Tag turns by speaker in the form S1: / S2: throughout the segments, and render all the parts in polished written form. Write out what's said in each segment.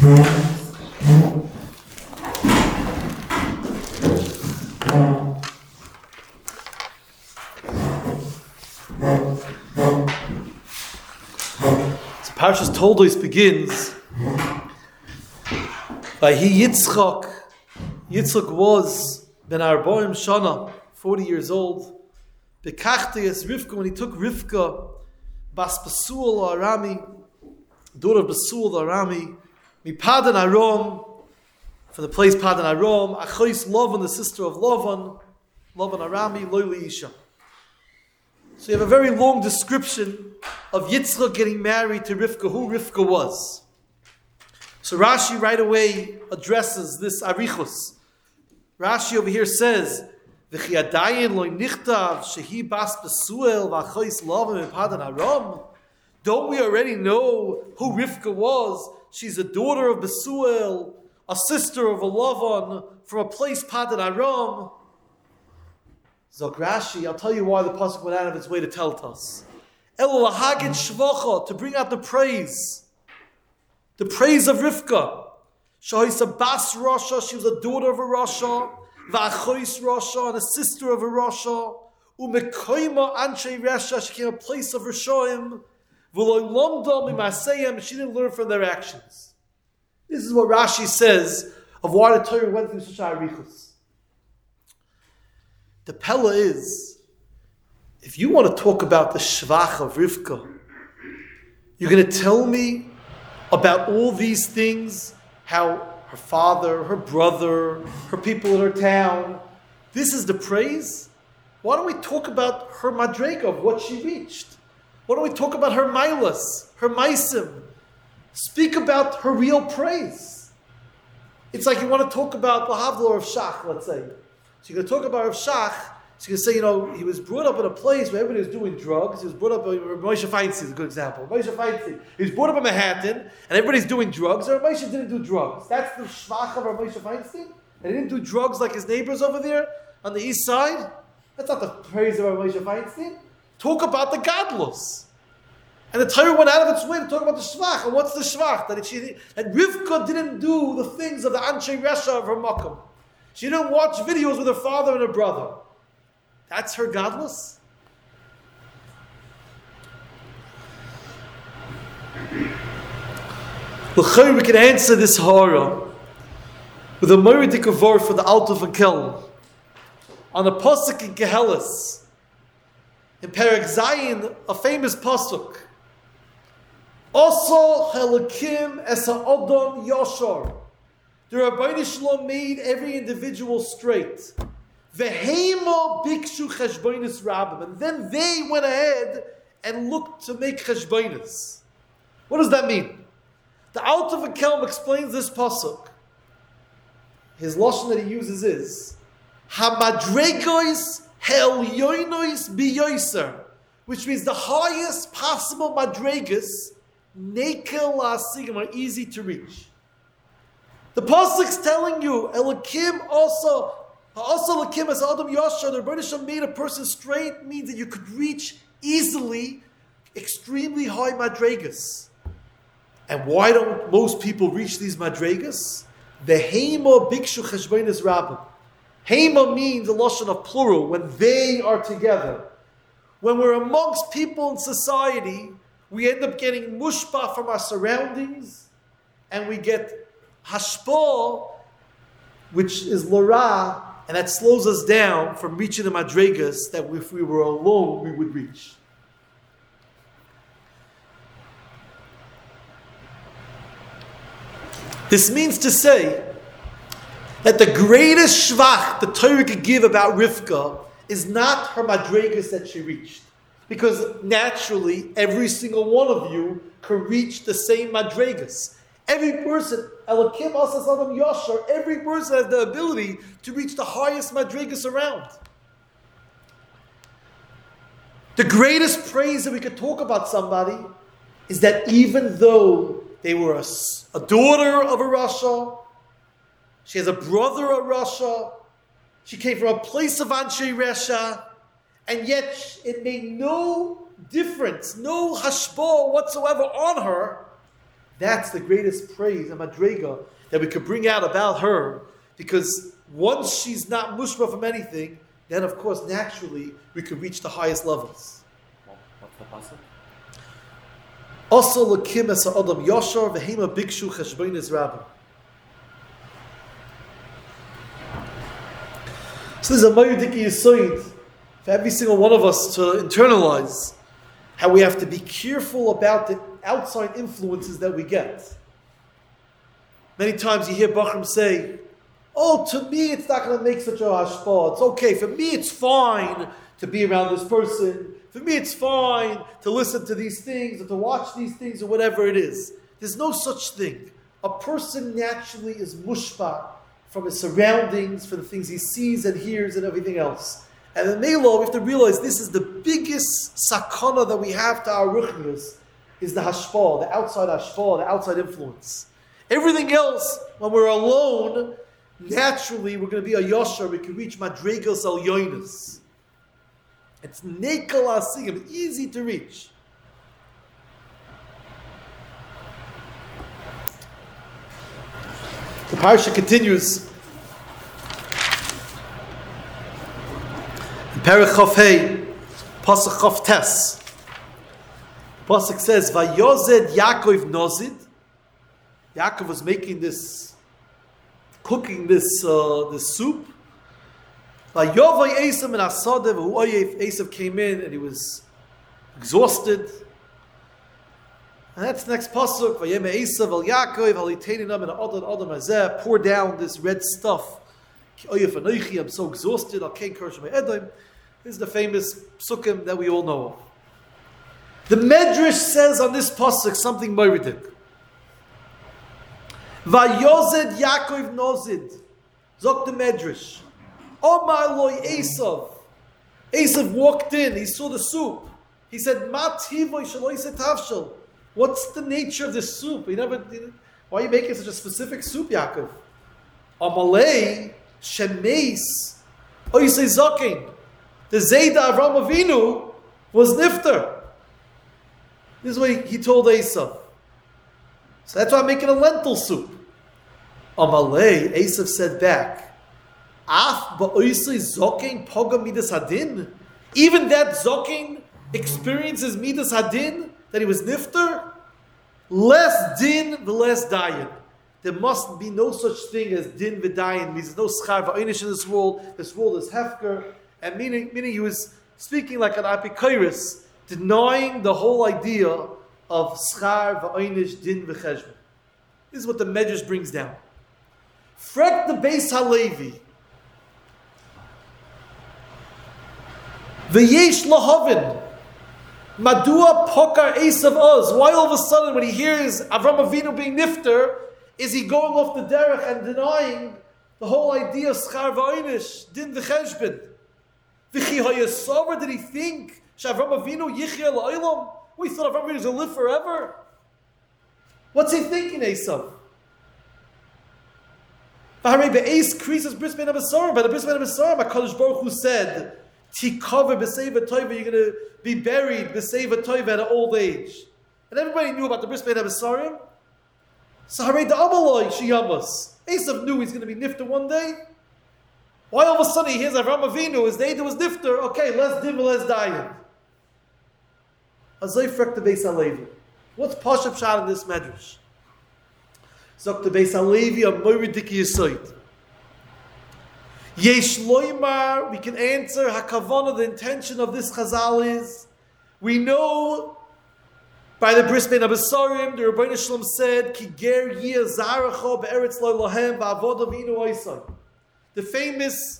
S1: Parshas Toldos begins by Yitzchak. Yitzchak was ben Arbaim Shana, 40 years old. Bekachtes Rivka, when he took Rivka, Bas Basuel Arami, daughter of Basuel Arami, Mi Padan Aram, from the place Padan Aram, Achois Lavan, the sister of Lavan Arami, Loili Isha. So you have a very long description of Yitzchak getting married to Rivka, who Rivka was. So Rashi right away addresses this arichus. Rashi over here says, "V'chi adayin lo nichtav shehi bas besuel v'achois lavan v'padan aram." Don't we already know who Rivka was? She's a daughter of Besuel, a sister of a Lavan from a place Padan Aram. Zok Rashi, I'll tell you why the pasuk went out of its way to tell it us. Elo lahagid shvacha, to bring out the praise of Rivka. Shahisa bas Rasha, she was a daughter of a Rasha, va'achois Rasha, and a sister of a Rasha. Umekoima anshe Rasha, she came a place of Rashaim. V'lo lomda mimaseyim, she didn't learn from their actions. This is what Rashi says of why the Torah went through such arichus. The Pella is, if you want to talk about the shvach of Rivka, you're going to tell me about all these things, how her father, her brother, her people in her town, this is the praise? Why don't we talk about her madrega, of what she reached? Why don't we talk about her mailas, her maisim? Speak about her real praise. It's like you want to talk about the Havla of Shach, let's say. So you're going to talk about Rav Shach, so you can say, he was brought up in a place where everybody was doing drugs. He was brought up, Moshe Feinstein is a good example. Moshe Feinstein, he was brought up in Manhattan, and everybody's doing drugs, and Moshe didn't do drugs. That's the shvach of Moshe Feinstein? And he didn't do drugs like his neighbors over there on the east side? That's not the praise of Moshe Feinstein. Talk about the gadlus. And the Torah went out of its way to talk about the shvach. And what's the shvach? That Rivka didn't do the things of the Anshe Resha of her makom. She didn't watch videos with her father and her brother. That's her godless. We can answer this horror with a Moiridik Avor for the Alta of Kelm. On a pasuk in Kehelis, in Perek Zayin, a famous pasuk. Also Helakim es ha'odom yashar. The Rabbeinu Shalom made every individual straight. Vehema bikshu cheshbonis rabbim. And then they went ahead and looked to make cheshbonis. What does that mean? The Alta of Kelm explains this pasuk. His lashon that he uses is Hamadregois helyoinois biyoiser, which means the highest possible madregas, nekel la'asigim, are easy to reach. The pasuk's telling you, Elokim also Elokim as Adam Yashar, the Rebbeinu Shalom made a person straight, means that you could reach easily extremely high madregas. And why don't most people reach these madregas? The Hema Bikshu Cheshbonis Rabbim. Hema means a lashon of plural, when they are together. When we're amongst people in society, we end up getting mushpa from our surroundings, and we get hashpa, which is lara, and that slows us down from reaching the madregas that if we were alone, we would reach. This means to say that the greatest shvach the Torah could give about Rivka is not her madregas that she reached. Because naturally, every single one of you can reach the same madregas. Every person, Elokim Asas Adam Yashar, every person has the ability to reach the highest madregas around. The greatest praise that we could talk about somebody is that even though they were a daughter of a Rasha, she has a brother of Rasha, she came from a place of Anshe Resha, and yet it made no difference, no hashbah whatsoever on her, That's the greatest praise and madrega that we could bring out about her, because once she's not mushba from anything, then of course naturally we could reach the highest levels.
S2: What's the pasuk?
S1: Also lakim es ha'adam yashar v'hema bikshu cheshbonis rabbi. So there's a mayudiki yisoid for every single one of us to internalize how we have to be careful about the outside influences that we get. Many times you hear Bachram say, oh, to me it's not going to make such a hashpah. It's okay. For me it's fine to be around this person. For me it's fine to listen to these things or to watch these things or whatever it is. There's no such thing. A person naturally is mushpa from his surroundings, from the things he sees and hears and everything else. And in Melo, we have to realize this is the biggest sakana that we have to our ruchnius, is the hashpah, the outside hashpah, the outside influence. Everything else, when we're alone, naturally we're going to be a yashar, we can reach madregos al yoinas. It's nekel asigim, easy to reach. The parasha continues. In Perek Chof Hei, Pasuk Chof Tes. Pasuk says, "Vayozed Yaakov nozid." Yaakov was cooking this soup. Vayovay Esav min hasadeh v'hu oyef. Esav came in and he was exhausted. And that's the next pasuk. Vayeme Esav el Yaakov haliteninam min ha'adon adam hazeh. Pour down this red stuff. Ki oyef anoichi. I'm so exhausted. Al kein kersh me'edom. This is the famous psukim that we all know of. The Medrash says on this pasuk something meridik. Vayozed Yaakov nozid. Zok the Medrash. Omar loy Esav. Esav walked in. He saw the soup. He said, "Ma tivoy shaloi setavshel." What's the nature of this soup? Why are you making such a specific soup, Yaakov? Amalei shemeis oisei zaken. The Zayda Avram Avinu was nifter. This is what he told Esav. So that's why I'm making a lentil soup. Amalei, Esav said back, Af ba'oisei zaken poga midas hadin. Even that zaken experiences midas hadin, that he was nifter. Less din, the less dayan. There must be no such thing as din v'dayan. Means there's no schar v'einish in this world. This world is hefker. And meaning he was speaking like an apikairis, denying the whole idea of schar v'einish din v'cheshbon. This is what the Medrash brings down. Frek the Beis Halevi. V'yesh lahavin. Madua pokar Esav Oz. Why all of a sudden, when he hears Avram Avinu being nifter, is he going off the derech and denying the whole idea of schar v'einish, din v'cheshbon? V'chi hayasavar, did he think Avram Avinu yichya la'olam? We thought Avram Avinu was going to live forever. What's he thinking, Esav? V'harei be'es krisis bris bein habesarim. By the bris bein habesarim, HaKadosh Baruch Hu said, Tikaver b'seiva toiva, you're going to be buried b'seiva toiva at an old age. And everybody knew about the bris bein habesarim. So harei da'amaloi shiyamos. Esav knew he's going to be nifter one day. Why all of a sudden he hears Avram Avinu, his day was nifter, okay, less dim, less dayan. Azay frek the Beis Halevi. What's Pashup Shad in this Medrash? Zok the Beis Halevi, a moridiki yisoid. Yesh loymar, we can answer hakavana, the intention of this chazal is, we know by the bris bein habesarim, the Rebbeinu Shalom said, Ki ger yeh zaracha be'eretz lo lohem va'avoda v'inu oisai. The famous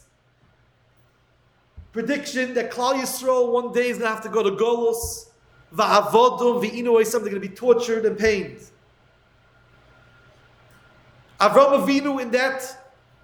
S1: prediction that Klal Yisrael one day is going to have to go to Golos, va'avodum v'inu oisam, they're going to be tortured and pained. Avram Avinu in that,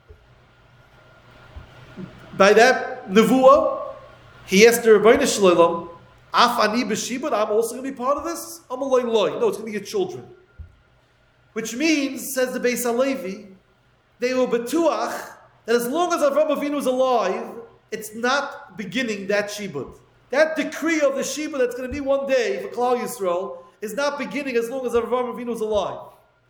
S1: by that nevuah, he asked the Rebbeinu Shalom, Af ani b'shibud, I'm also going to be part of this? I'm a loy loy. No, it's going to be your children. Which means, says the Beis Halevi, they were betuach, that as long as Avram Avinu is alive, it's not beginning that shibud. That decree of the shibud that's going to be one day for Klal Yisrael, is not beginning as long as Avraham Avinu is alive.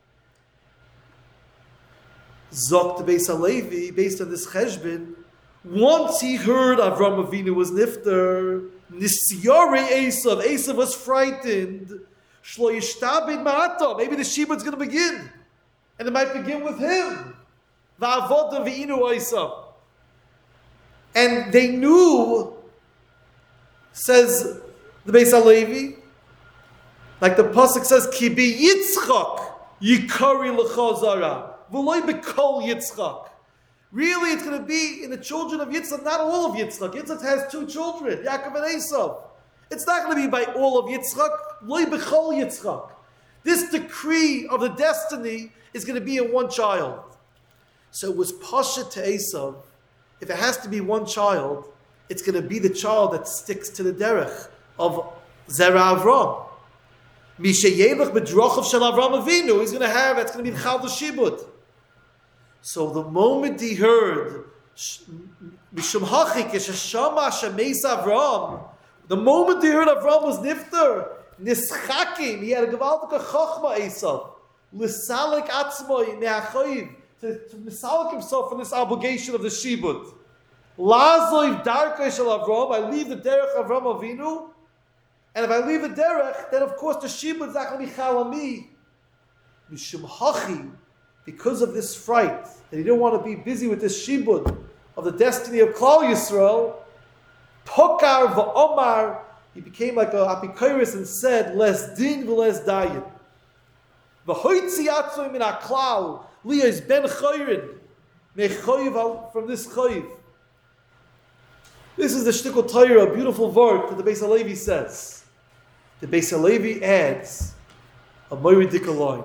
S1: Zok the Beis Halevi, based on this cheshbon, once he heard Avraham Avinu was nifter, Nisyare Esav, Esav was frightened. Shlo yishtabed ma'ata, maybe the shibud's going to begin, and it might begin with him. Va'avoda v'inu Esav, and they knew, says the Beis Halevi, like the pasuk says, Ki bi Yitzchak yikari l'chazara, v'loy b'kol Yitzchak. Really, it's going to be in the children of Yitzchak, not all of Yitzchak. Yitzchak has two children, Yaakov and Esav. It's not going to be by all of Yitzchak, loy b'chol Yitzchak. This decree of the destiny is going to be in one child. So it was pasha to Esav. If it has to be one child, it's going to be the child that sticks to the derech of Zera Avram. Mishayelach b'drochav shel Avram Avinu, he's going to have, that's going to be the Chal Shibud. So the moment he heard Mishum Hachik Shama Shemeis Avram, the moment he heard Avram was nifter, Nischakim, he had a gewaltige chachma Esav, L'salik atzmoi me'achayiv, to misalik himself from this obligation of the shibud. Lazoiv darkei shel Avram, I leave the derech of Avram Avinu, and if I leave the derech, then of course the shibud is not going to be chalami. Mishum Hachi, because of this fright, that he didn't want to be busy with this shibud of the destiny of Klal Yisrael, Pokar v'omar, he became like a apikoros and said, Les din v'les dayin. V'hoitzi atzoi min ha'klal, liyos ben chayrin, me'choyiv from this chayiv. This is the Shtikol Torah, a beautiful word that the Beis Halevi says. The Beis Halevi adds a moiridik line.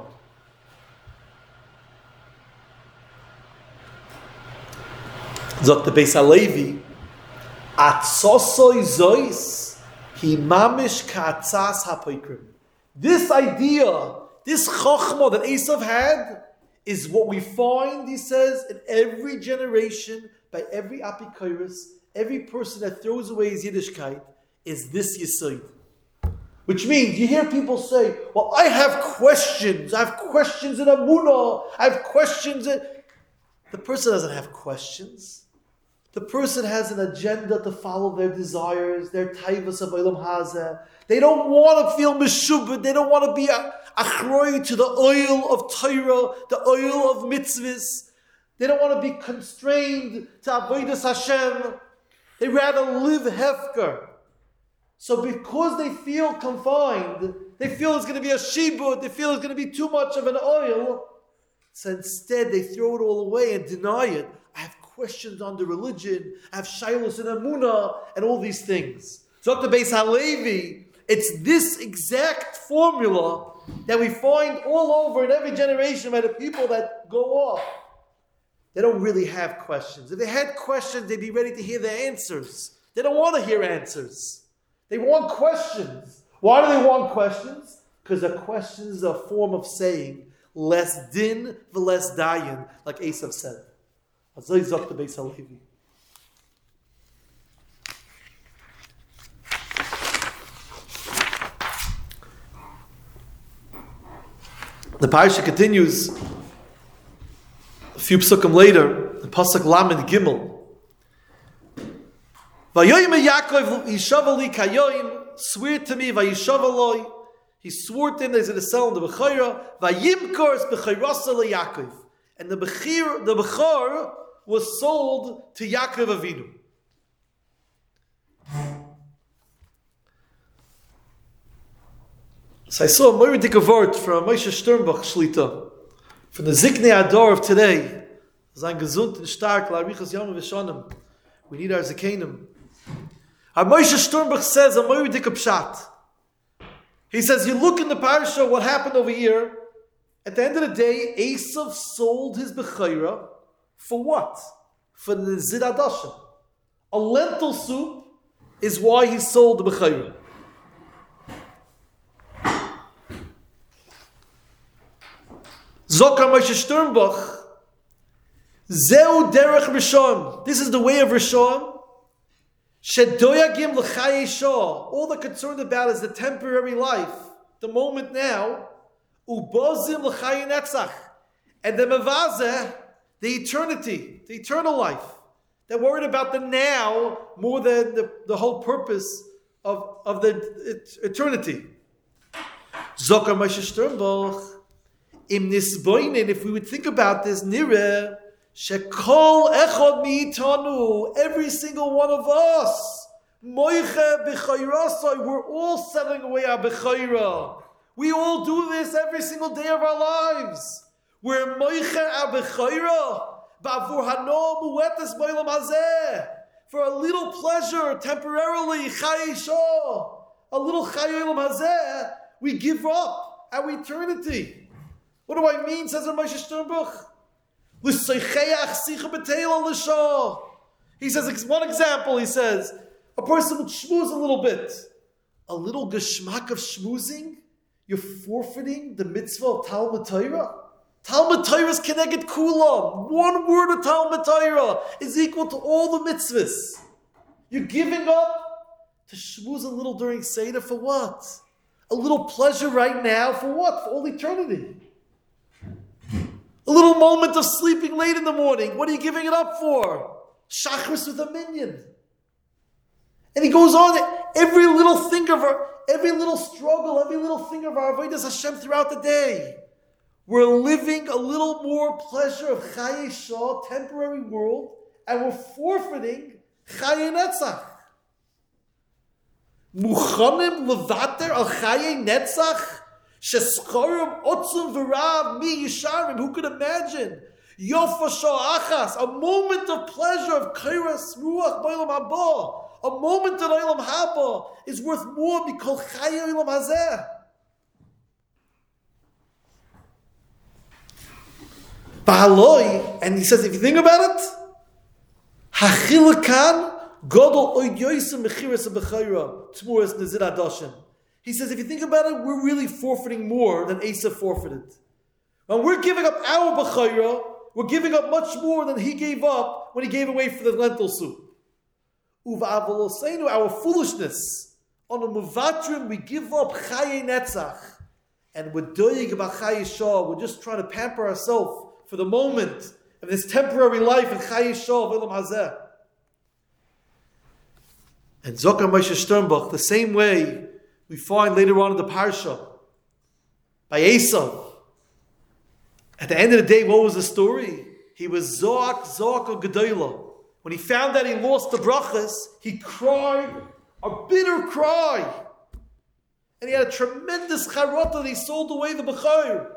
S1: Zot the Beis Halevi, atzosoi zois, hi mamish ka'atzas ha'poikrim. This idea, this chokhmah that Esav had, is what we find, he says, in every generation, by every apikoros, every person that throws away his Yiddishkeit, is this Yesod. Which means, you hear people say, well, I have questions in Amunah, I have questions in... The person doesn't have questions. The person has an agenda to follow their desires, their taivas of Olam Hazeh. They don't want to feel meshubed. They don't want to be achroi to the oil of Torah, the oil of mitzvahs. They don't want to be constrained to avodas Hashem. They rather live hefker. So because they feel confined, they feel it's going to be a shibud, they feel it's going to be too much of an oil, so instead they throw it all away and deny it. I have questions on the religion, I have shaylos and amunah, and all these things. So at the Beis Halevi, it's this exact formula that we find all over in every generation by the people that go off. They don't really have questions. If they had questions, they'd be ready to hear the answers. They don't want to hear answers. They want questions. Why do they want questions? Because a question is a form of saying, less din v'less dayin, like Esav said. Azay zok the Beis Halevi. The parasha continues a few psukim later, the pasuk Lamed Gimel. Vayoyim Yaakov yishavali kayoyim, swear to me, vayishavaloi. He swore to him that he's going to sell him the bechira. Vayimkors bechirasa leYaakov, and the bechor was sold to Yaakov Avinu. So I saw a very big word from Moshe Sternbach Shlita, from the Ziknei Adar of today. Sein gesund and stark, la'arichas yamim v'shanim. We need our zikenim. Our Moshe Sternbach says a very big pshat. He says, you look in the parasha, what happened over here. At the end of the day, Esav sold his bechira for what? For the Zid Adasha. A lentil soup is why he sold the bechira. Zokar Moshe Sternbach, Zeu derech Rishon. This is the way of Rishon. Shedoyagim l'chayei shah. All they're concerned about is the temporary life. the moment now, ubozim l'chayin netzach, and the mevazeh, the eternity, the eternal life. They're worried about the now more than the whole purpose of the eternity. Zokar Moshe Sternbuch, im nisboinen, if we would think about this, nireh, shekol echad mi'itanu, every single one of us, moiche b'chayrasai, we're all selling away our b'chayra. We all do this every single day of our lives. We're moiche our b'chayra, ba'avur hano mu'etes b'olam hazeh, for a little pleasure, temporarily, chay shah, a little chay olam hazeh, we give up our eternity. What do I mean, says Moshe Sternbuch? He says, one example, he says, a person would schmooze a little bit. A little geschmack of schmoozing, you're forfeiting the mitzvah of Talmud Torah. Talmud Torah is keneged kulam. One word of Talmud Torah is equal to all the mitzvahs. You're giving up to schmooze a little during Seder for what? A little pleasure right now for what? For all eternity. A little moment of sleeping late in the morning. What are you giving it up for? Shachris with a minion. And he goes on, every little thing of our, every little struggle, every little thing of our avodas Hashem throughout the day. We're living a little more pleasure of Chaye Shah, temporary world, and we're forfeiting Chaye Netzach. Muchanim levater al Chaye Netzach? Sheskarim otzum v'rav mi yisharim. Who could imagine? Yofa sha'achas, a moment of pleasure of kairas ruach b'olam haba. A moment in olam haba is worth more because chaye olam hazeh. Ba'aloi, and he says, if you think about it, hachilakan godol oid yoysim mechiras b'chayra tmuras nezir adoshin. He says, if you think about it, we're really forfeiting more than Asa forfeited. When we're giving up our b'chayra, we're giving up much more than he gave up when he gave away for the lentil soup. Uva'avolosenu, our foolishness. On a muvatrim, we give up chaye netzach. And we're doyig about chaye shah. We're just trying to pamper ourselves for the moment of this temporary life in chaye shah of Olam Hazeh. And Zokar Moshe Sternbuch, the same way we find later on in the parsha by Esav. At the end of the day, what was the story? He was Zoak Gedolah. When he found that he lost the brachas, he cried a bitter cry. And he had a tremendous charata that he sold away the b'chayr.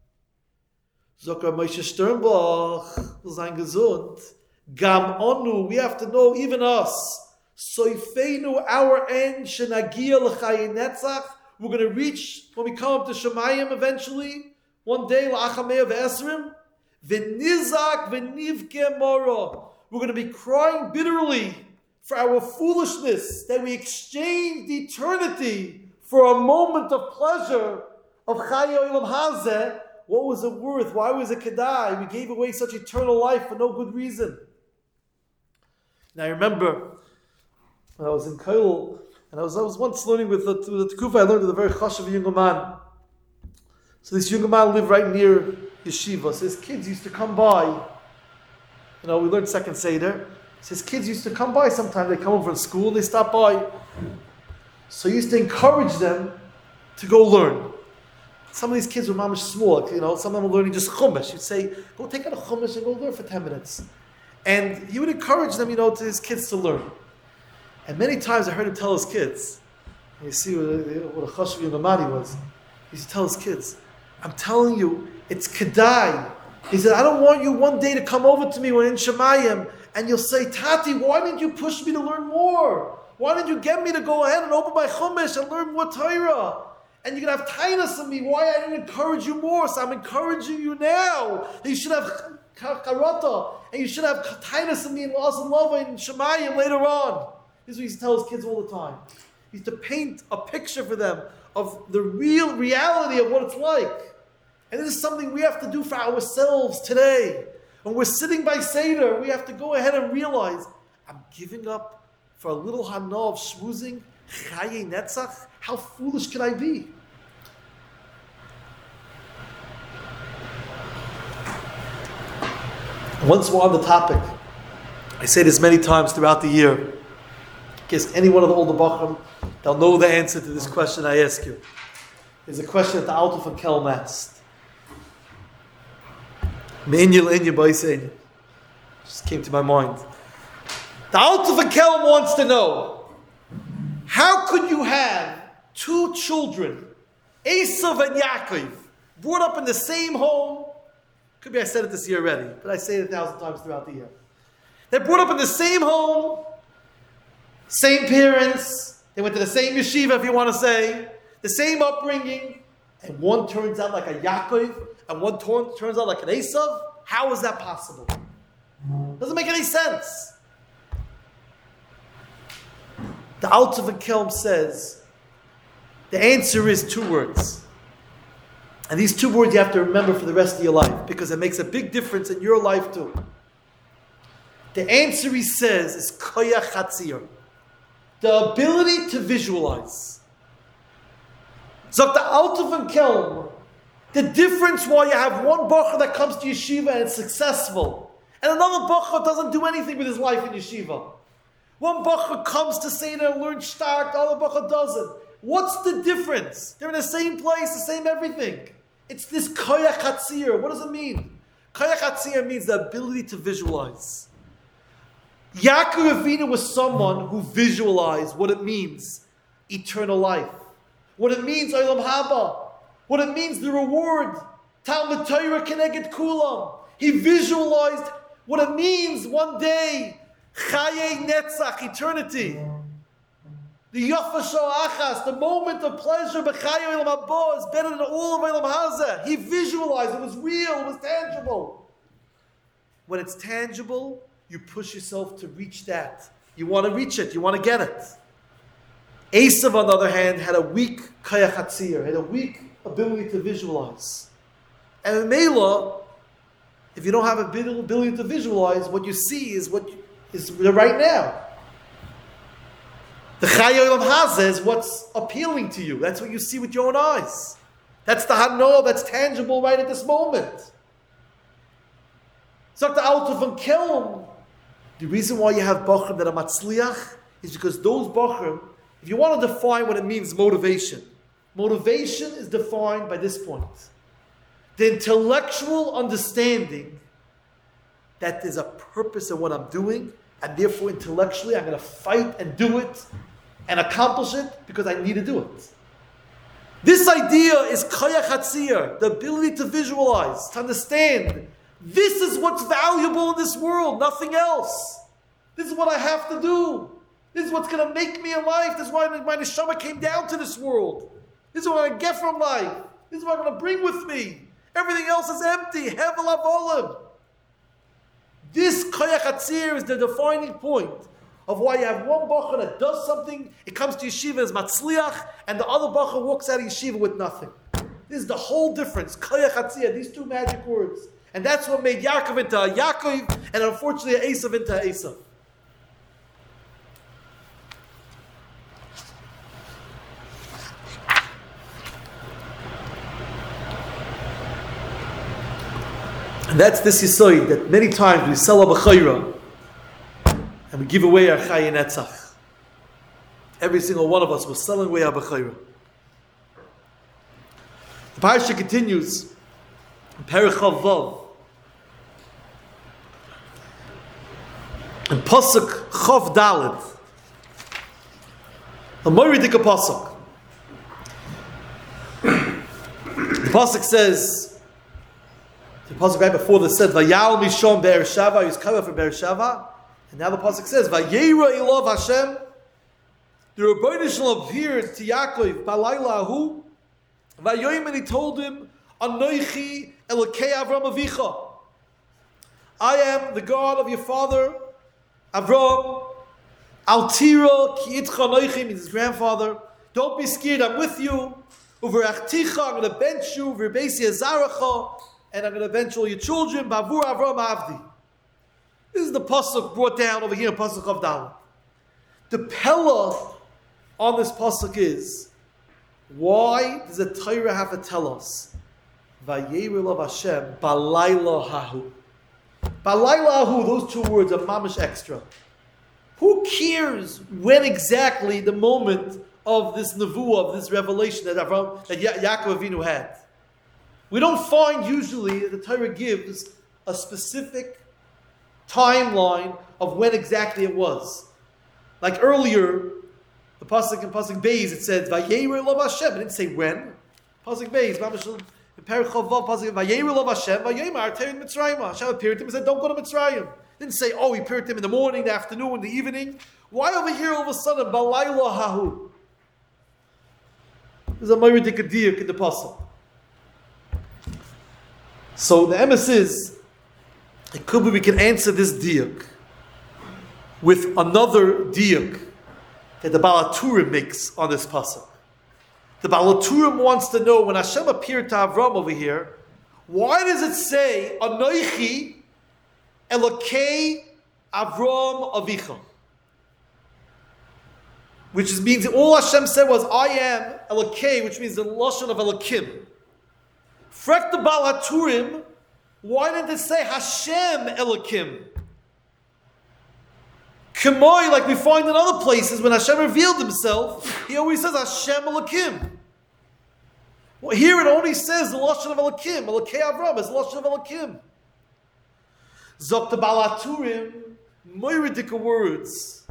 S1: Zokar Moshe Sternbuch, sein gesund. Gam onu, we have to know, even us. Soifenu, our end, shenagia l'chayin netzach. We're going to reach, when we come up to Shemayim eventually, one day, la'achamei of Esrim, v'nizak v'nivke moro. We're going to be crying bitterly for our foolishness that we exchanged eternity for a moment of pleasure of Chaye Olam Hazeh. What was it worth? Why was it kedai? We gave away such eternal life for no good reason. And I remember when I was in Koil, and I was once learning with the Tekufa, I learned with a very chashav young man. So this young man lived right near yeshiva. So his kids used to come by. We learned second Seder. So his kids used to come by sometimes. They come over from school, they stop by. So he used to encourage them to go learn. Some of these kids were mamish small, some of them were learning just chumash. He'd say, go take out a chumash and go learn for 10 minutes. And he would encourage them, to his kids to learn. And many times I heard him tell his kids, and you see what a chashav yomamadi was. He used to tell his kids, I'm telling you, it's kedai. He said, I don't want you one day to come over to me when in Shemayim and you'll say, Tati, why didn't you push me to learn more? Why didn't you get me to go ahead and open my chumash and learn more Torah? And you're going to have tainus of me. Why I didn't encourage you more? So I'm encouraging you now. You should have karata. And you should have tainus of me in Las and Lava and Shemayim later on. This is what he used to tell his kids all the time. He used to paint a picture for them of the real reality of what it's like. And this is something we have to do for ourselves today. When we're sitting by Seder, we have to go ahead and realize, I'm giving up for a little hana of shmuzing, chaye netzach. How foolish can I be? Once we're on the topic, I say this many times throughout the year, in case any one of the older Bachram, they'll know the answer to this question I ask you. There's a question that the Alter von Kelm asked. Just came to my mind. The Alter von Kelm wants to know, how could you have two children, Esav and Yaakov, brought up in the same home? Could be I said it this year already, but I say it 1,000 times throughout the year. They're brought up in the same home, same parents, they went to the same yeshiva, if you want to say, the same upbringing, and one turns out like a Yaakov, and one turns out like an Esav. How is that possible? Doesn't make any sense. The Alter von Kelm says, the answer is two words. And these two words you have to remember for the rest of your life, because it makes a big difference in your life too. The answer, he says, is koyach hatzir, the ability to visualize. So the Alter von Kelm, the difference why you have one bacher that comes to yeshiva and is successful, and another bacher doesn't do anything with his life in yeshiva. One bacher comes to Seder and learns stark, the other bacher doesn't. What's the difference? They're in the same place, the same everything. It's this koyach hatzir. What does it mean? Koyach hatzir means the ability to visualize. Yaakov Avinu was someone who visualized what it means, eternal life. What it means, Olam Haba. What it means, the reward. Talmud Torah keneged kulam. He visualized what it means one day. Chaye netzach, eternity. The Yafa Shoachas, the moment of pleasure, B'chaye Olam Haba, is better than all of Olam Hazeh. He visualized, it was real, it was tangible. When it's tangible, you push yourself to reach that. You want to reach it, you want to get it. Esav, on the other hand, had a weak koyach hatzir, had a weak ability to visualize. And in Mela, if you don't have a ability to visualize, what you see is what is right now. The Chaye Olam Hazeh is what's appealing to you. That's what you see with your own eyes. That's the Hanoah that's tangible right at this moment. So the Alter von Kelm, the reason why you have Bachrim that are Matzliach is because those Bachrim, if you want to define what it means, motivation is defined by this point. The intellectual understanding that there's a purpose in what I'm doing, and therefore intellectually I'm going to fight and do it and accomplish it because I need to do it. This idea is koyach hatzir, the ability to visualize, to understand. This is what's valuable in this world, nothing else. This is what I have to do. This is what's going to make me alive. This is why my neshama came down to this world. This is what I get from life. This is what I'm going to bring with me. Everything else is empty. Hevel avolim. This koyach hatzir is the defining point of why you have one bacher that does something, it comes to yeshiva as matzliach, and the other bacher walks out of yeshiva with nothing. This is the whole difference. Koyach hatzir, these two magic words. And that's what made Yaakov into a Yaakov, and unfortunately Esav into a Esav. And that's this yisoid that many times we sell a b'chayra and we give away our chayin netzach. Every single one of us was selling away our b'chayra. The parasha continues in Perek Chav Vav. In Pasuk Chav Dalet, a Moiridik Pasuk. The Pasuk says, the Pasuk right before this said, Vayal Mishon Be'ershava, he was covered for Be'ershava. And now the Pasuk says, Vayera Ilav Hashem, the Rebbeinu Shalom appeared to Yaakov, Balayla Ahu, Vayoyim, and he told him, Anoichi Elokei Avram Avicha. I am the God of your father, Avram. Altira Ki Itcha Anoichi, means his grandfather. Don't be scared, I'm with you. Uverachticha, I'm going to bench you. Uverbeisi Azaracha, and I'm going to bench all your children. Bavur Avram Avdi. This is the pasuk brought down over here in Pasuk of Dalet. The Pella on this pasuk is, why does the Torah have to tell us? Vayeru Lav Hashem balayla hahu. Balayla Ahu, those two words are mamish extra. Who cares when exactly the moment of this nevuah, of this revelation that Yaakov Avinu had? We don't find usually that the Torah gives a specific timeline of when exactly it was. Like earlier, the pasuk in pasuk Beis, it said Vayeir Lov Hashem. It didn't say when. Pasuk Beis, in Perek Chavav, pasuk Vayeir Lov Hashem, Vayemar Terin Mitzrayim. Hashem appeared to him and said, "Don't go to Mitzrayim." Didn't say, "Oh, he appeared to him in the morning, the afternoon, the evening." Why over here all of a sudden Balayla Hahu? There's a Mayridik Diyak in the pasuk. So the emes is, it could be we can answer this diyak with another diyak that the Baal HaTurim makes on this pasuk. The Baal HaTurim wants to know, when Hashem appeared to Avram over here, why does it say Anoichi Elokei Avram Avicha? Which means all Hashem said was, I am Elokei, which means the Lashon of Elokim. Frek the Baal HaTurim, why didn't it say Hashem Elokim? Kemoi, like we find in other places, when Hashem revealed himself, he always says Hashem Elokim. Well, here it only says the Lashon of Elokim. Elokei Avram is the Lashon of Elokim. Zok the Baal HaTurim, moiridika words.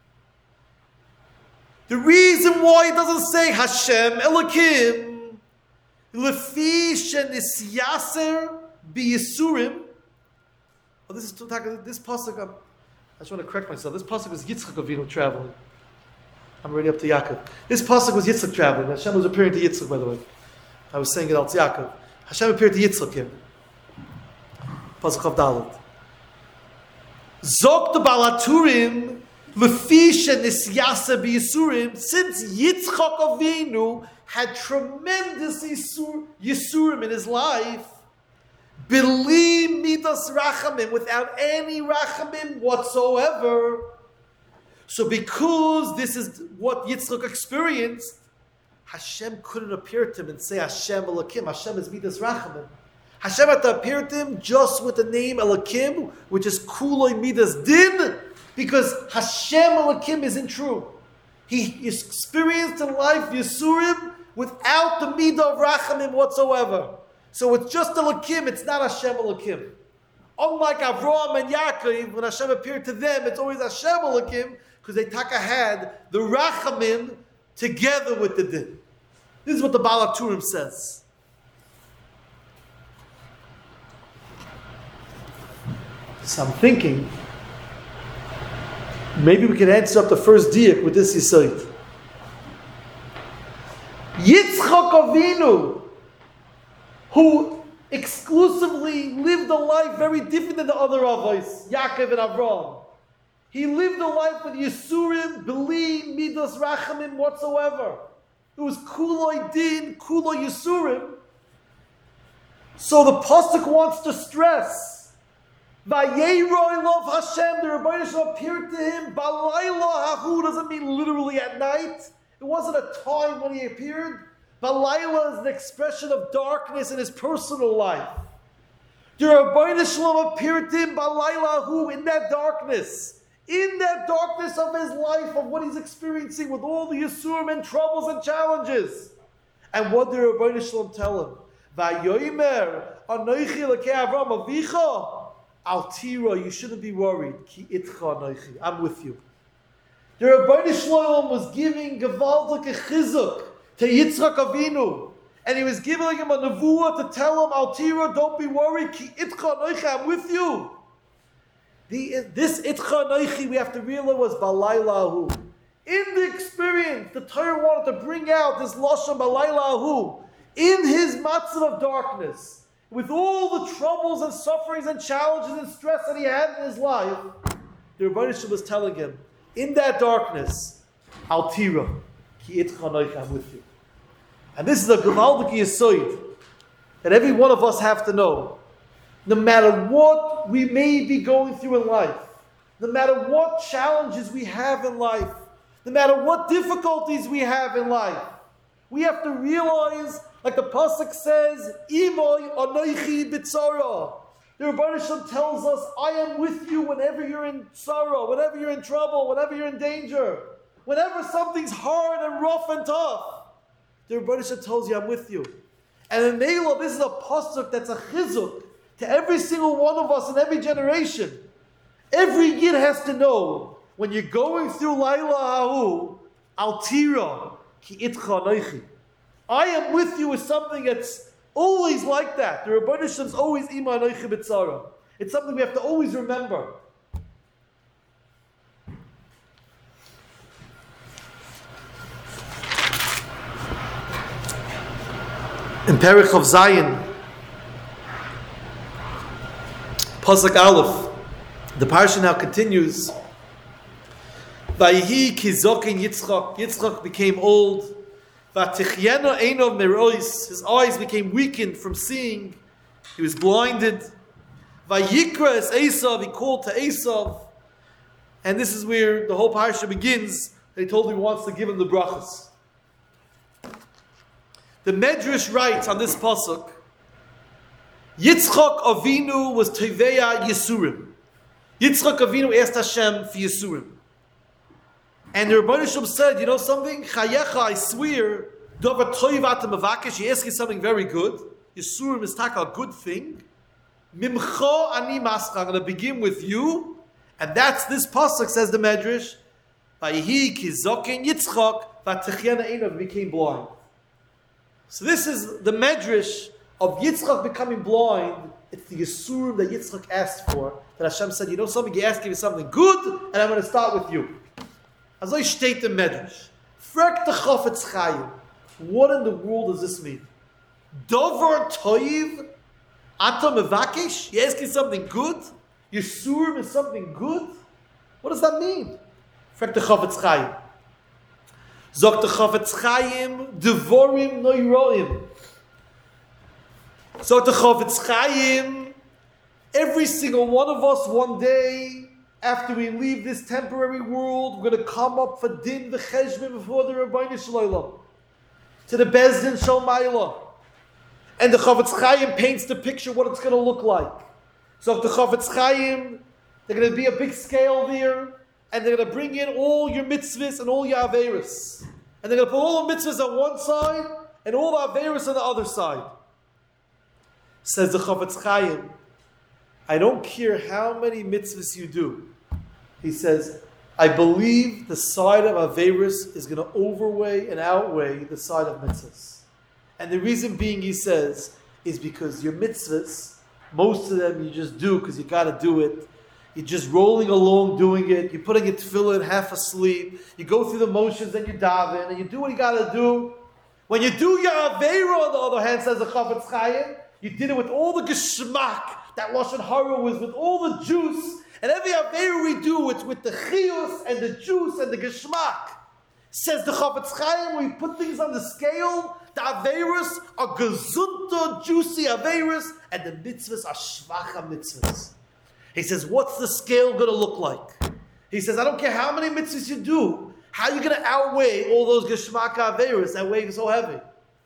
S1: The reason why it doesn't say Hashem Elokim, Lefi shenisyaser biyisurim. Oh, this pasuk. I just want to correct myself. This pasuk was Yitzchak Avinu traveling. I'm already up to Yaakov. This pasuk was Yitzchak traveling. Hashem was appearing to Yitzchak, by the way. I was saying it out to Yaakov. Hashem appeared to Yitzchak here. Pasuk of Dalet. Zok the Baal HaTurim, Lefi shenisyaser biyisurim. Since Yitzchak Avinu had tremendous Yisurim in his life, Bili midas rachamim, without any rachamim whatsoever. So because this is what Yitzchak experienced, Hashem couldn't appear to him and say Hashem Elokim. Hashem is midas rachamim. Hashem had to appear to him just with the name Elokim, which is kuloi midas din, because Hashem Elokim isn't true. He experienced in life Yisurim without the midah of rachamim whatsoever. So it's just Elokim, it's not Hashem Elokim. Unlike Avraham and Yaakov, when Hashem appeared to them, it's always Hashem Elokim, because they taka had the rachamim together with the din. This is what the Baal HaTurim says. So I'm thinking, maybe we can answer up the first diak with this yisayit. Yitzchak Avinu, who exclusively lived a life very different than the other Avos, Yaakov and Avraham. He lived a life with Yisurim, Beli, Midas, Rachamim whatsoever. It was Kuloi Din, Kuloi Yisurim. So the Pasuk wants to stress, Vayeroi Lov Hashem, the Rebbeinu Shalom appeared to him, Balayla Hahu doesn't mean literally at night. It wasn't a time when he appeared. Balayla is an expression of darkness in his personal life. The Rebbeinu Shalom appeared to him, Balayla Hahu, in that darkness of his life, of what he's experiencing with all the Yisurim and troubles and challenges. And what did Rebbeinu Shalom tell him? Vayomer Anoichi Elokei Avram Avicha. Al tira, you shouldn't be worried. Ki itcha anoichi. I'm with you. The Rebbeinu Shalom was giving Gevaldik a chizuk to Yitzchak Avinu. And he was giving him a nevuah to tell him, Al tira, don't be worried. Ki itcha anoichi, I'm with you. This itcha anoichi, we have to realize, was balayla hu. In the experience, the Torah wanted to bring out this lashon balayla hu. In his matzah of darkness, with all the troubles and sufferings and challenges and stress that he had in his life, the Rebbeinu Shalom was telling him, in that darkness, Al tira, ki itcha anoichi, I'm with you. And this is a gevaldik yesod that every one of us have to know. No matter what we may be going through in life, no matter what challenges we have in life, no matter what difficulties we have in life, we have to realize, like the pasuk says, Imoy anoichi b'tzara. The Rebbeinu Shalom tells us, I am with you whenever you're in sorrow, whenever you're in trouble, whenever you're in danger, whenever something's hard and rough and tough. The Rebbeinu Shalom tells you, I'm with you. And in Meilah, this is a pasuk that's a chizuk to every single one of us in every generation. Every yid has to know, when you're going through Laila Hahu, Al Tira, Ki Itcha Anochi. I am with you is something that's always like that. The Rebbeinu Shalom is always Ima Anochi B'tzara. It's something we have to always remember. In Perich of Zion, Pasuk Aleph, the parsha now continues. Vayihi ki zoken Yitzchak. Yitzchak became old. Vatichyena einov merois. His eyes became weakened from seeing. He was blinded. Vayikra es Esav. He called to Esav. And this is where the whole parsha begins. He told him he wants to give him the brachas. The Medrash writes on this pasuk, Yitzchak Avinu was Teveya Yisurim. Yitzchak Avinu asked Hashem for Yisurim. And the Rebbeinu Shalom said, you know something? Chayecha, I swear, Dover Toivat Mavakesh, he asked you something very good. Yisurim is taka, a good thing. Mimcho ani mascha, I'm going to begin with you. And that's this pasuk, says the Medrash. Vayihi ki zoken Yitzchak, vatechyena einav, became blind. So this is the Medrash of Yitzchak becoming blind. It's the Yisurim that Yitzchak asked for. That Hashem said, you know something, He asked me something good, and I'm going to start with you. As I state the Medrash, Frek the Chafetz Chaim. What in the world does this mean? Dover Toiv Ata Mevakesh? He asked you something good? Yisurim is something good? What does that mean? Frek the Chafetz Chaim. Zok the Chafetz Chaim, Devorim Noiroim. Zok the Chafetz Chaim, every single one of us one day, after we leave this temporary world, we're going to come up for din v'cheshbon before the Rebbeinu Shalom, to the Bezdin Shalmayla. And the Chafetz Chaim paints the picture what it's going to look like. So the Chafetz Chaim, they're going to be a big scale there, and they're going to bring in all your mitzvahs and all your averos. And they're going to put all the mitzvahs on one side and all the averos on the other side. Says the Chafetz Chaim, I don't care how many mitzvahs you do. He says, I believe the side of averos is going to overweigh and outweigh the side of mitzvahs. And the reason being, he says, is because your mitzvahs, most of them you just do because you got to do it. You're just rolling along doing it. You're putting your tefillin half asleep. You go through the motions and you daven and you do what you got to do. When you do your aveira, on the other hand, says the Chafetz Chaim, you did it with all the geschmack. That Lashon Hara was with all the juice. And every aveira we do, it's with the chiyus and the juice and the geschmack. Says the Chafetz Chaim, when we put things on the scale, the aveiros are gesunta, juicy aveiros, and the mitzvahs are shvacha mitzvahs. He says, what's the scale going to look like? He says, I don't care how many mitzvahs you do, how are you going to outweigh all those geschmaka aveiros that weigh so heavy?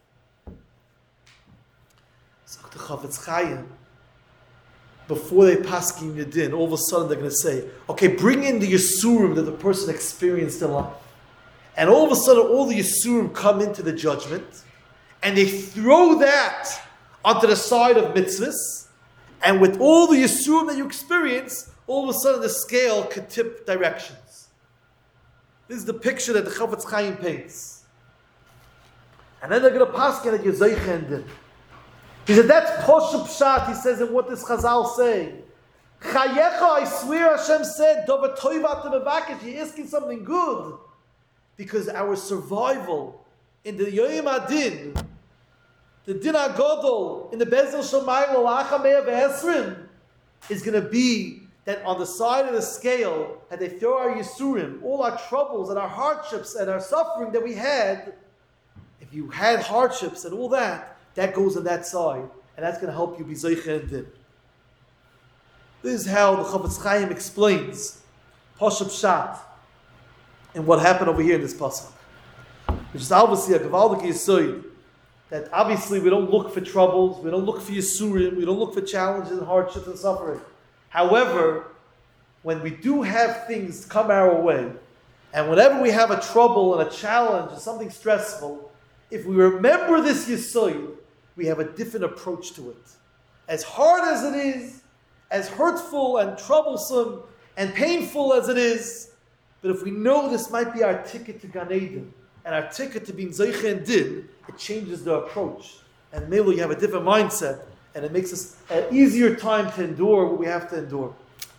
S1: So the Chafetz Chaim, before they paskin yedin, all of a sudden they're going to say, okay, bring in the Yisurim that the person experienced in life. And all of a sudden, all the Yisurim come into the judgment, and they throw that onto the side of mitzvahs, and with all the Yisurim that you experience, all of a sudden the scale could tip directions. This is the picture that the Chafetz Chaim paints. And then they're going to paskin that you're zeichen. He said, that's Poshup Pshat, he says, in what this Chazal say. Chayecha, I swear Hashem said, Dova Toivat Mevakesh, you're asking something good. Because our survival in the Yoyim Adin, the Din HaGodol, in the Bezdin Shamayim, L'Lacha Me'ah V'Esrim, is going to be that on the side of the scale, and they throw our Yisurim, all our troubles and our hardships and our suffering that we had, if you had hardships and all that, that goes on that side, and that's going to help you be Zeichen Din. This is how the Chafetz Chaim explains Poshup Pshat and what happened over here in this pasuk, which is obviously a Gavaldik Yisoid. that obviously we don't look for troubles, we don't look for yisurim, we don't look for challenges and hardships and suffering. However, when we do have things come our way, and whenever we have a trouble and a challenge and something stressful, if we remember this yesod, we have a different approach to it. As hard as it is, as hurtful and troublesome and painful as it is, but if we know this might be our ticket to Gan Eden and our ticket to being Zeiche and Din, it changes the approach. And maybe you have a different mindset, and it makes us an easier time to endure what we have to endure.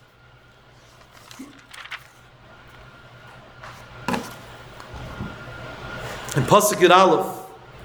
S1: In Pasuk Yud Aleph,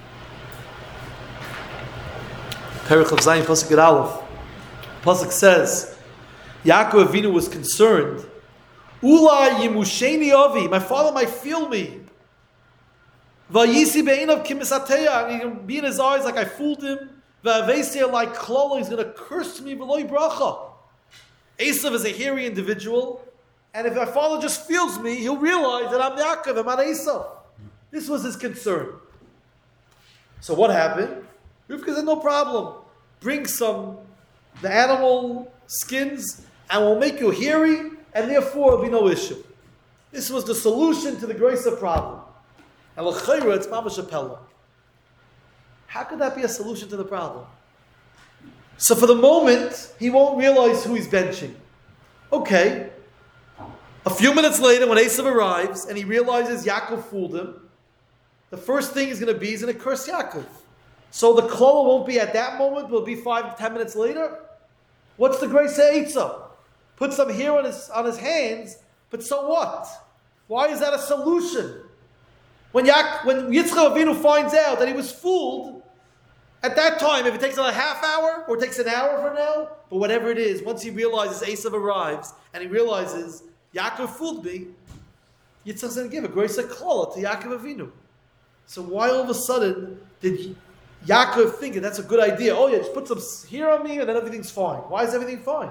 S1: Perich of Zayin, Pasuk Yud Aleph, Pasuk says, Yaakov Avinu was concerned. Ula yimusheni avi, my father might feel me. Vayisi be'inav kimisateya, he can be in his eyes like I fooled him. Va'avesei like klolo, he's going to curse me v'loi bracha. Esav is a hairy individual, and if my father just feels me, he'll realize that I'm Yaakov, I'm not Esav. This was his concern. So what happened? Rivka said, no problem. Bring the animal skins, and we'll make you hairy, and therefore there'll be no issue. This was the solution to the Greisa problem. And l'chayra, it's mamash apella. How could that be a solution to the problem? So for the moment, he won't realize who he's benching. Okay. A few minutes later, when Esav arrives, and he realizes Yaakov fooled him, the first thing he's going to be, he's going to curse Yaakov. So the klala won't be at that moment, will be 5 to 10 minutes later. What's the grace of Eitzah? Put some hair on his hands, but so what? Why is that a solution? When Yitzchak Avinu finds out that he was fooled, at that time, if it takes another half hour, or it takes an hour from now, but whatever it is, once he realizes Esav arrives, and he realizes, Yaakov fooled me, Yitzchak's going to give a grace of klala to Yaakov Avinu. So why all of a sudden did Yaakov think that that's a good idea? Oh yeah, just put some hair on me and then everything's fine. Why is everything fine?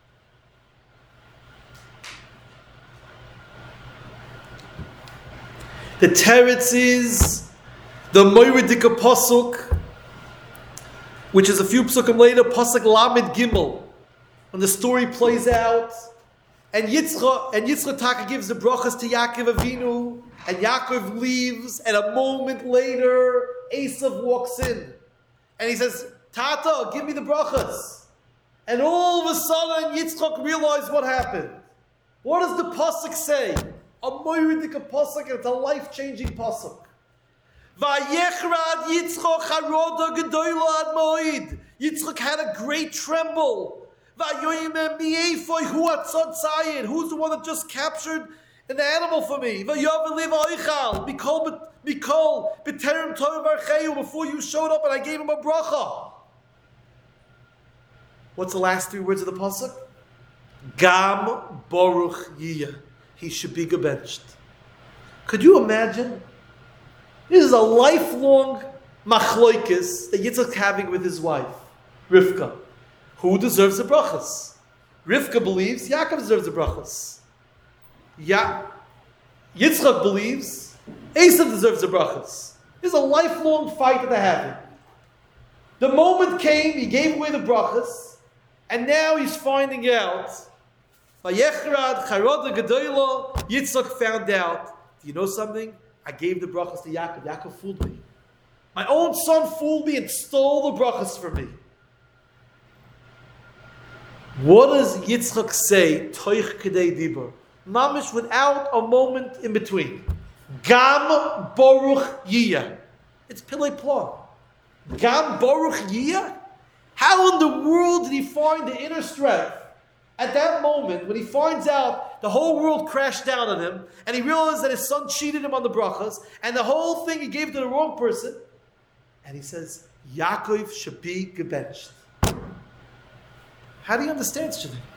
S1: The teretz is the Moiridika Pasuk, which is a few psukim later, Pasuk Lamed Gimel, when the story plays out, and Yitzchak Taka gives the brachas to Yaakov Avinu, and Yaakov leaves, and a moment later, Esav walks in. And he says, Tata, give me the brachas. And all of a sudden, Yitzchak realized what happened. What does the pasuk say? A moiridik pasuk, and it's a life-changing pasuk. Vayechrad Yitzchak haroda gedoyla ad moed. Yitzchak had a great tremble. Vayoyim mi'efoy hu atzad sayin. Who's the one that just captured an animal for me? Vayovel oichal mikol b'terem tov archeu. Before you showed up and I gave him a bracha. What's the last 3 words of the pasuk? Gam baruch yiyah. He should be gebenched. Could you imagine? This is a lifelong machloikis that Yitzchak having with his wife, Rivka. Who deserves the brachas? Rivka believes Yaakov deserves the brachas. Yitzchak believes Esav deserves the brachas. There's a lifelong fight that they're having. The moment came, he gave away the brachas, and now he's finding out. Vayechrad Charod Gedoyla. Yitzchak found out. Do you know something? I gave the brachas to Yaakov. Yaakov fooled me. My own son fooled me and stole the brachas from me. What does Yitzchak say? Toich kedei dibur. Mamish, without a moment in between. Gam baruch yiyah. It's pilei plon. Gam baruch yiyah? How in the world did he find the inner strength at that moment when he finds out the whole world crashed down on him and he realized that his son cheated him on the brachas and the whole thing he gave to the wrong person, and he says, Yaakov should be gebenched. How do you understand such a thing?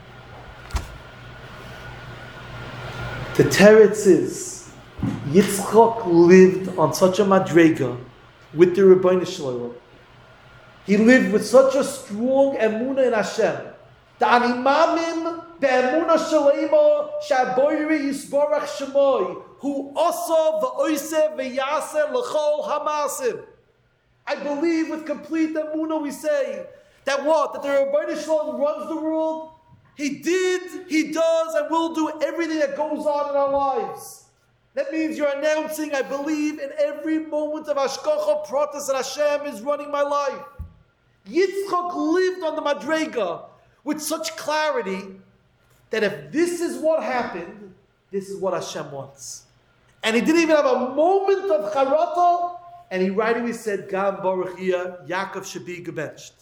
S1: The teretz is Yitzchak lived on such a madrega with the Rebbeinu Shalom. He lived with such a strong emunah in Hashem. The animamim be'emunah shalema shaboyri yisborach shemoy hu asa v'oise v'yase l'chol hamasim. I believe with complete emunah, we say, that what? That the Rebbeinu Shalom runs the world? He did, He does, and will do everything that goes on in our lives. That means you're announcing, I believe in every moment of Hashgacha Pratis that Hashem is running my life. Yitzchak lived on the Madrega with such clarity that if this is what happened, this is what Hashem wants. And he didn't even have a moment of charata, and he right away said, Gam Baruch Yeh, Yaakov should be gebenched.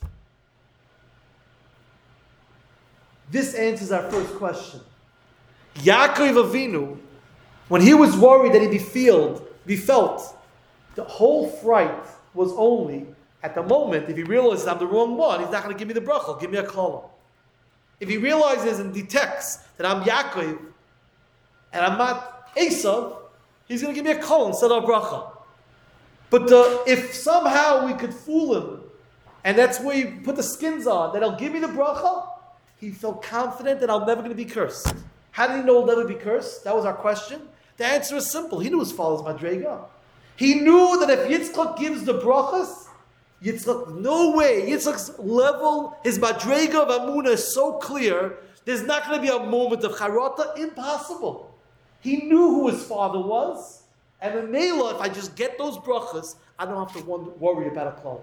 S1: This answers our first question. Yaakov Avinu, when he was worried that he'd be felt, the whole fright was only at the moment, if he realizes I'm the wrong one, he's not going to give me the bracha, give me a kolah. If he realizes and detects that I'm Yaakov and I'm not Esav, he's going to give me a kolah instead of a bracha. But if somehow we could fool him, and that's where you put the skins on, that he'll give me the bracha, he felt confident that I'm never going to be cursed. How did he know he'll never be cursed? That was our question. The answer is simple. He knew his father's Madrega. He knew that if Yitzchak gives the brachas, Yitzchak, no way. Yitzchak's level, his Madrega of Amunah is so clear, there's not going to be a moment of charata. Impossible. He knew who his father was. And in Mela, if I just get those brachas, I don't have to worry about a klal.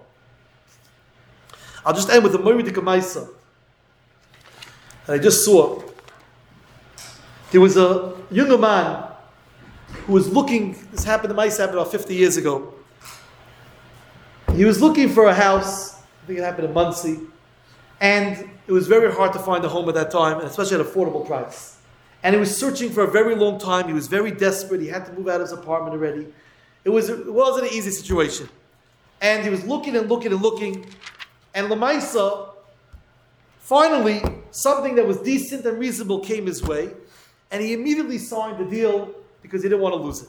S1: I'll just end with the Moiridik Maisa. And I just saw, there was a younger man who was looking, this happened about 50 years ago. He was looking for a house, I think it happened in Muncie, and it was very hard to find a home at that time, and especially at an affordable price. And he was searching for a very long time, he was very desperate, he had to move out of his apartment already. It wasn't an easy situation. And he was looking and looking and looking, and Lamaisa, finally, something that was decent and reasonable came his way, and he immediately signed the deal because he didn't want to lose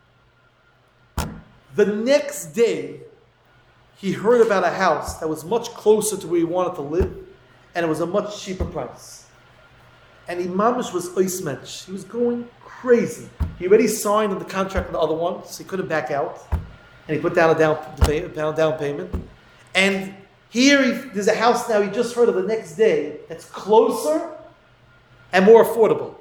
S1: it. The next day, he heard about a house that was much closer to where he wanted to live, and it was a much cheaper price. And Imamish was oismensch. He was going crazy. He already signed on the contract on the other one, so he couldn't back out. And he put down a down payment. And here, there's a house now he just heard of the next day that's closer and more affordable.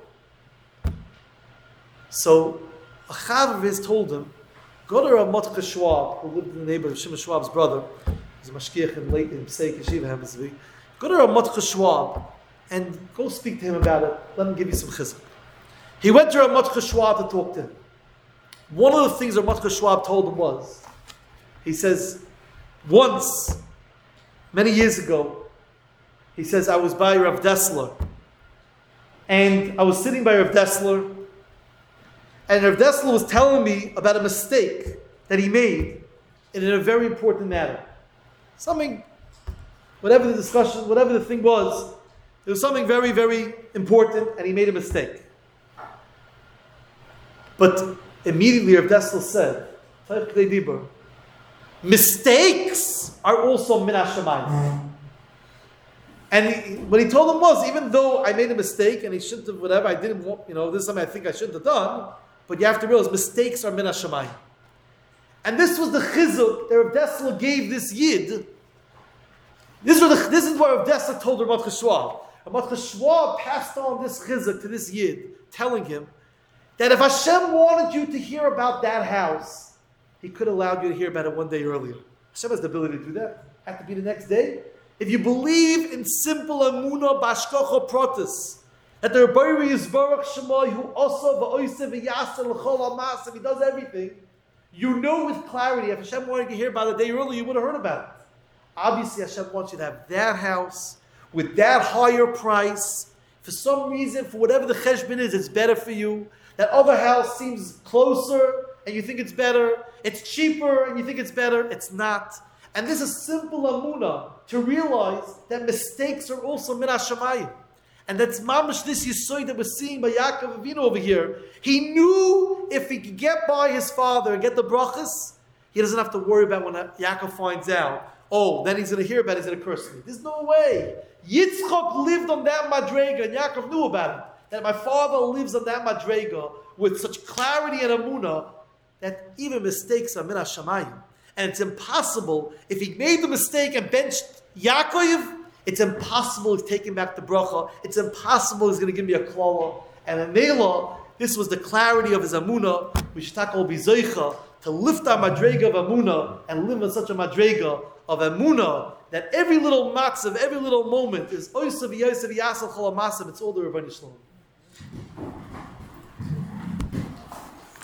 S1: So a chaver of his told him, go to Rav Motcha Schwab, who lived in the neighborhood of Shimon Schwab's brother. He's a mashkiach in Pesach Yeshiva Hamazvi. Go to Rav Motcha Schwab and go speak to him about it. Let him give you some chizuk. He went to Rav Motcha Schwab to talk to him. One of the things Rav Motcha Schwab told him was, he says, once, many years ago, he says, I was by Rav Dessler. And I was sitting by Rav Dessler, and Rav Dessler was telling me about a mistake that he made in a very important matter. Something, whatever the discussion, whatever the thing was, it was something very, very important, and he made a mistake. But immediately Rav Dessler said, mistakes are also min hashamayim. And what he told him was, even though I made a mistake and he shouldn't have, whatever, I didn't want, this is something I think I shouldn't have done, but you have to realize mistakes are min hashamayim. And this was the chizuk that Rav Dessler gave this yid. This is what Rav Dessler told Rav Motcha Schwab. Rav Motcha Schwab passed on this chizuk to this yid, telling him that if Hashem wanted you to hear about that house, He could have allowed you to hear about it one day earlier. Hashem has the ability to do that. Have to be the next day. If you believe in simple emunah b'hashgacha pratis, that the Rebbeinu Yisbarach Shemai who also v'oisev v'yaseh l'chol ha'mas, if He does everything, you know with clarity, if Hashem wanted you to hear about it a day earlier, you would have heard about it. Obviously, Hashem wants you to have that house with that higher price. For some reason, for whatever the cheshbon is, it's better for you. That other house seems closer, and you think it's better. It's cheaper, and you think it's better. It's not. And this is simple amunah, to realize that mistakes are also min hashamayim. And that's mamash this yisoy that we're seeing by Yaakov Avinu over here. He knew if he could get by his father and get the brachas, he doesn't have to worry about when Yaakov finds out. Oh, then he's going to hear about it, he's going to curse me. There's no way. Yitzchak lived on that madrega, and Yaakov knew about it. That my father lives on that madrega with such clarity and amunah that even mistakes are min hashamayim. And it's impossible, if he made the mistake and benched Yaakov, it's impossible he's taking back the bracha. It's impossible he's going to give me a klala. And in Mela, this was the clarity of his Amunah. We should tackle Bizoicha to lift our madrega of Amunah and live in such a madrega of Amunah that every little matzav, every little moment is Oysav Yosef Yasal Chalamasav. It's all the Rebbeinu Shalom.